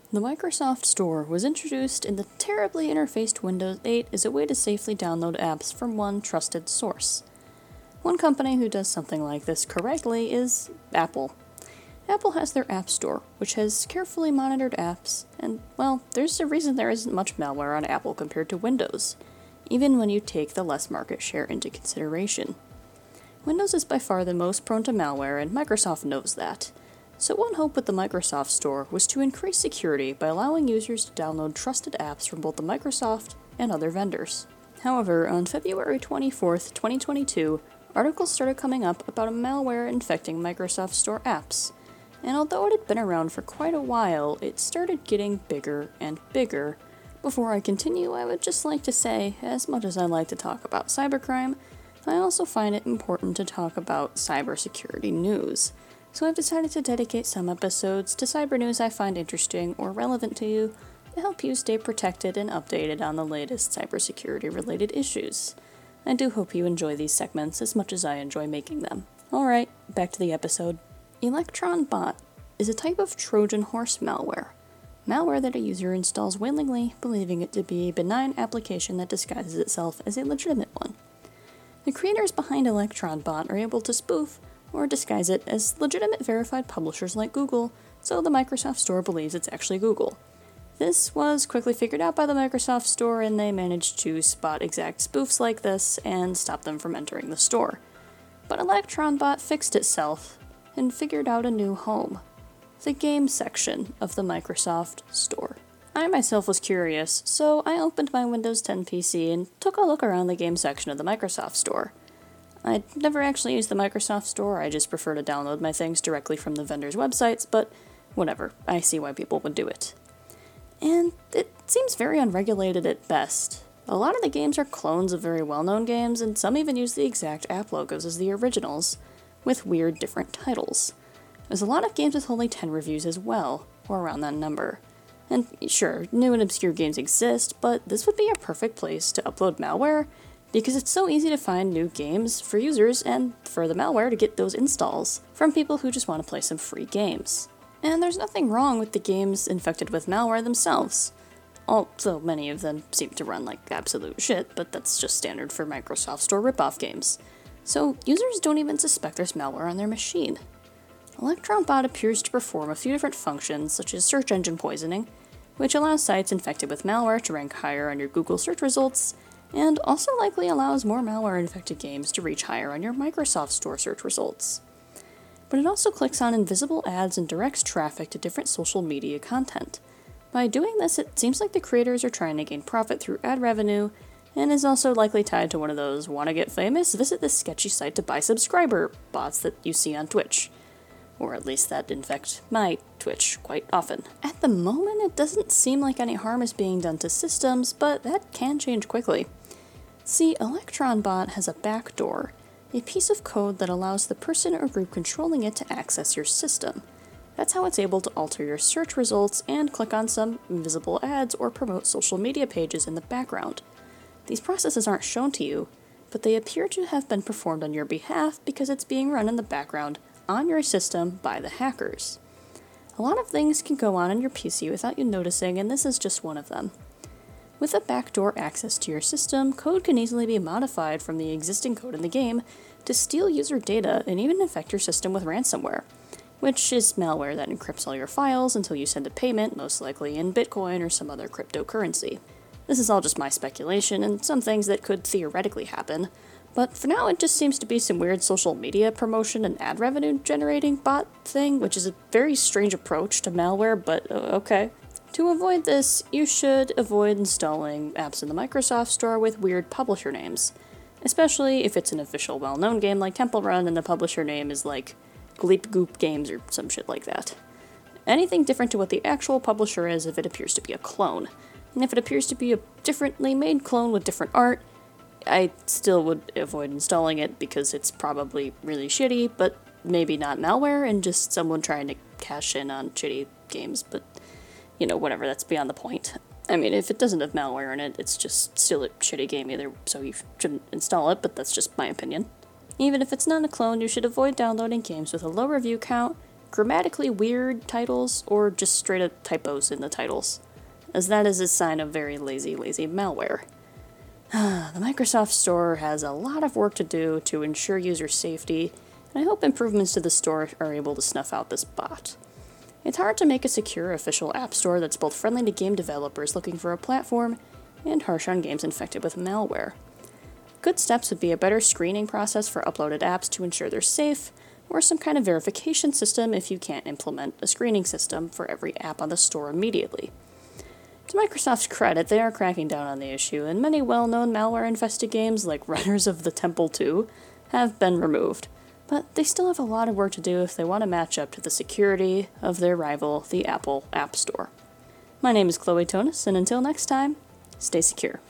The Microsoft Store was introduced in the terribly interfaced Windows 8 as a way to safely download apps from one trusted source. One company who does something like this correctly is Apple. Apple has their App Store, which has carefully monitored apps, and, well, there's a reason there isn't much malware on Apple compared to Windows, even when you take the less market share into consideration. Windows is by far the most prone to malware, and Microsoft knows that. So one hope with the Microsoft Store was to increase security by allowing users to download trusted apps from both the Microsoft and other vendors. However, on February 24th, 2022, articles started coming up about a malware infecting Microsoft Store apps. And although it had been around for quite a while, it started getting bigger and bigger. Before I continue, I would just like to say, as much as I like to talk about cybercrime, I also find it important to talk about cybersecurity news. So I've decided to dedicate some episodes to cyber news I find interesting or relevant to you to help you stay protected and updated on the latest cybersecurity-related issues. I do hope you enjoy these segments as much as I enjoy making them. Alright, back to the episode. Electron Bot is a type of Trojan horse malware. Malware that a user installs willingly, believing it to be a benign application that disguises itself as a legitimate one. The creators behind Electron Bot are able to spoof or disguise it as legitimate verified publishers like Google, so the Microsoft Store believes it's actually Google. This was quickly figured out by the Microsoft Store, and they managed to spot exact spoofs like this and stop them from entering the store. But ElectronBot fixed itself and figured out a new home: the game section of the Microsoft Store. I myself was curious, so I opened my Windows 10 PC and took a look around the game section of the Microsoft Store. I'd never actually used the Microsoft Store, I just prefer to download my things directly from the vendors' websites, but whatever, I see why people would do it. And it seems very unregulated at best. A lot of the games are clones of very well-known games, and some even use the exact app logos as the originals, with weird different titles. There's a lot of games with only 10 reviews as well, or around that number. And sure, new and obscure games exist, but this would be a perfect place to upload malware, because it's so easy to find new games for users and for the malware to get those installs from people who just want to play some free games. And there's nothing wrong with the games infected with malware themselves. Although many of them seem to run like absolute shit, but that's just standard for Microsoft Store ripoff games. So users don't even suspect there's malware on their machine. ElectronBot appears to perform a few different functions, such as search engine poisoning, which allows sites infected with malware to rank higher on your Google search results, and also likely allows more malware-infected games to reach higher on your Microsoft Store search results. But it also clicks on invisible ads and directs traffic to different social media content. By doing this, it seems like the creators are trying to gain profit through ad revenue, and is also likely tied to one of those "wanna get famous? Visit this sketchy site to buy subscriber" bots that you see on Twitch. Or at least that infect my Twitch quite often. At the moment, it doesn't seem like any harm is being done to systems, but that can change quickly. See, ElectronBot has a backdoor, a piece of code that allows the person or group controlling it to access your system. That's how it's able to alter your search results and click on some invisible ads or promote social media pages in the background. These processes aren't shown to you, but they appear to have been performed on your behalf because it's being run in the background on your system by the hackers. A lot of things can go on your PC without you noticing, and this is just one of them. With a backdoor access to your system, code can easily be modified from the existing code in the game to steal user data and even infect your system with ransomware, which is malware that encrypts all your files until you send a payment, most likely in Bitcoin or some other cryptocurrency. This is all just my speculation and some things that could theoretically happen, but for now it just seems to be some weird social media promotion and ad revenue generating bot thing, which is a very strange approach to malware, but okay. To avoid this, you should avoid installing apps in the Microsoft Store with weird publisher names, especially if it's an official well-known game like Temple Run and the publisher name is like Gleep Goop Games or some shit like that. Anything different to what the actual publisher is if it appears to be a clone. And if it appears to be a differently made clone with different art, I still would avoid installing it because it's probably really shitty, but maybe not malware and just someone trying to cash in on shitty games, but whatever, that's beyond the point. I mean, if it doesn't have malware in it, it's just still a shitty game either, so you shouldn't install it, but that's just my opinion. Even if it's not a clone, you should avoid downloading games with a low review count grammatically weird titles or just straight up typos in the titles, as that is a sign of very lazy malware. The Microsoft Store has a lot of work to do to ensure user safety, and I hope improvements to the store are able to snuff out this bot. It's hard to make a secure official app store that's both friendly to game developers looking for a platform and harsh on games infected with malware. Good steps would be a better screening process for uploaded apps to ensure they're safe, or some kind of verification system if you can't implement a screening system for every app on the store immediately. To Microsoft's credit, they are cracking down on the issue, and many well-known malware-infested games like Runners of the Temple 2 have been removed, but they still have a lot of work to do if they want to match up to the security of their rival, the Apple App Store. My name is Chloe Tonis, and until next time, stay secure.